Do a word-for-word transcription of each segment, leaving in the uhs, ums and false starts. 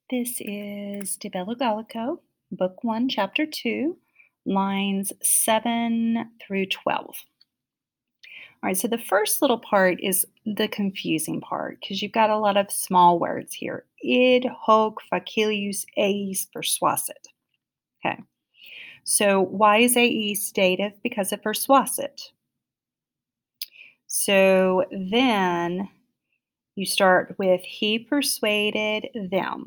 This is De Bello Gallico, Book one, Chapter two, lines seven through twelve. All right, so the first little part is the confusing part because you've got a lot of small words here. Id, hoc, facilius, eis, persuasit. Okay, so why is eis dative? Because of persuasit. So then you start with he persuaded them.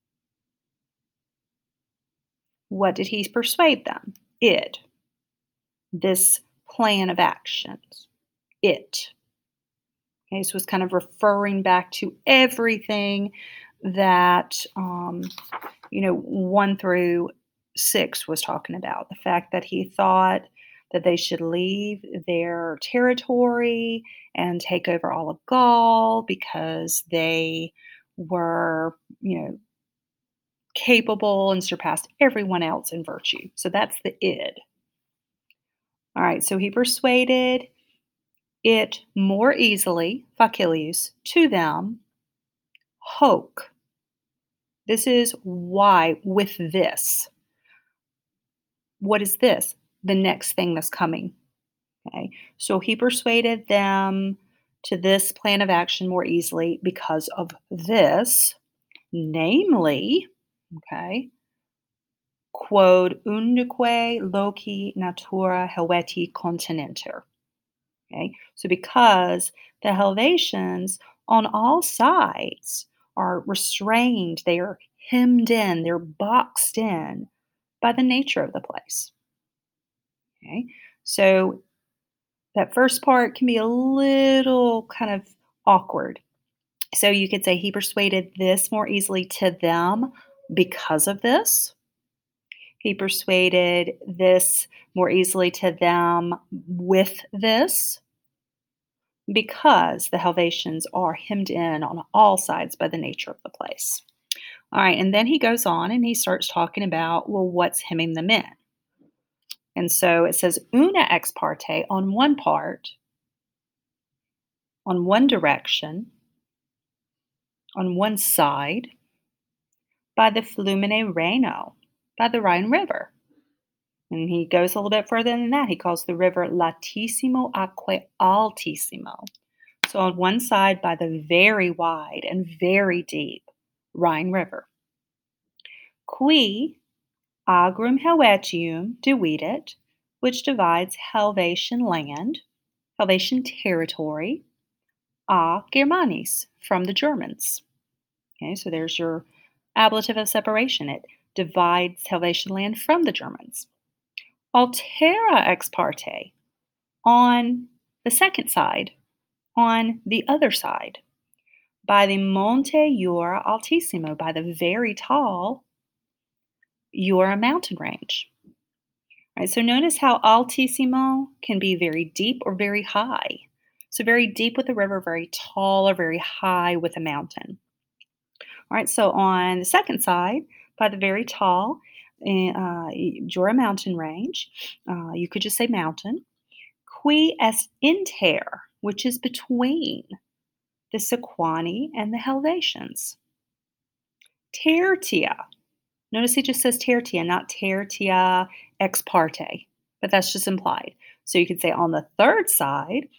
What did he persuade them? Id. This plan of actions. It. Okay, so it's kind of referring back to everything that, um, you know, one through six was talking about. The fact that he thought that they should leave their territory and take over all of Gaul because they were, you know, capable and surpassed everyone else in virtue. So that's the id. All right, so he persuaded it more easily, facilius, to them, hoc. This is why with this. What is this? The next thing that's coming. Okay, so he persuaded them to this plan of action more easily because of this, namely, okay, quod undique loci natura Helveti continenter. Okay, so because the Helvetians on all sides are restrained, they are hemmed in, they're boxed in by the nature of the place. Okay, so that first part can be a little kind of awkward. So you could say he persuaded this more easily to them because of this. He persuaded this more easily to them with this, because the Helvetians are hemmed in on all sides by the nature of the place. All right, and then he goes on and he starts talking about, well, what's hemming them in? And so it says, una ex parte, on one part, on one direction, on one side, by the Flumine Reno, by the Rhine River. And he goes a little bit further than that. He calls the river Latissimo Acque Altissimo. So on one side, by the very wide and very deep Rhine River. Qui agrum Helvetium dividit, which divides Helvetian land, Helvetian territory, a Germanis, from the Germans. Okay, so there's your ablative of separation. It divides Helvetian land from the Germans. Altera ex parte, on the second side, on the other side, by the Monte Jura Altissimo, by the very tall Jura mountain range. All right, so notice how Altissimo can be very deep or very high. So very deep with a river, very tall or very high with a mountain. All right, so on the second side, by the very tall uh, Jura mountain range, uh, you could just say mountain. Qui est inter, which is between the Sequani and the Helvetians. Tertia. Notice he just says tertia, not tertia ex parte, but that's just implied. So you could say on the third side,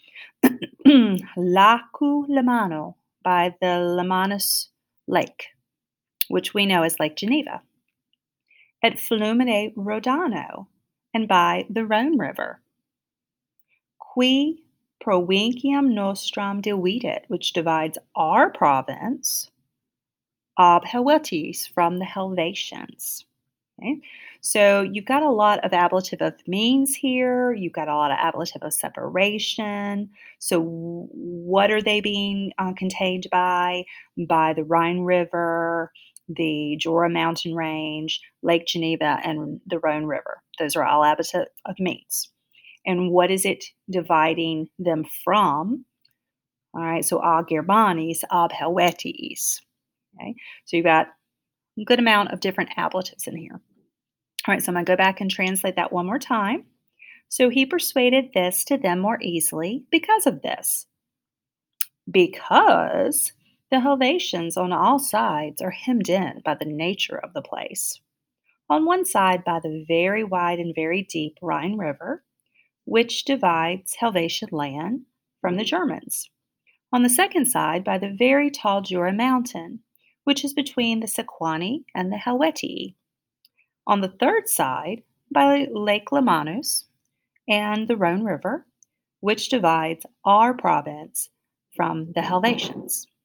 Lacu Lemano, by the Lemanus Lake, which we know as Lake Geneva. At Flumine Rodano, and by the Rhone River. Qui provinciam nostram dividit, which divides our province, ab Helvetis, from the Helvetians. Okay? So you've got a lot of ablative of means here. You've got a lot of ablative of separation. So what are they being uh, contained by? By the Rhine River, the Jura mountain range, Lake Geneva, and the Rhone River. Those are all ablative of means. And what is it dividing them from? All right, so a Germanis, ab Helvetis. Okay, so you've got a good amount of different ablatives in here. All right, so I'm going to go back and translate that one more time. So he persuaded this to them more easily because of this. Because The Helvetians on all sides are hemmed in by the nature of the place. On one side, by the very wide and very deep Rhine River, which divides Helvetian land from the Germans. On the second side, by the very tall Jura Mountain, which is between the Sequani and the Helvetii. On the third side, by Lake Lemanus and the Rhone River, which divides our province from the Helvetians.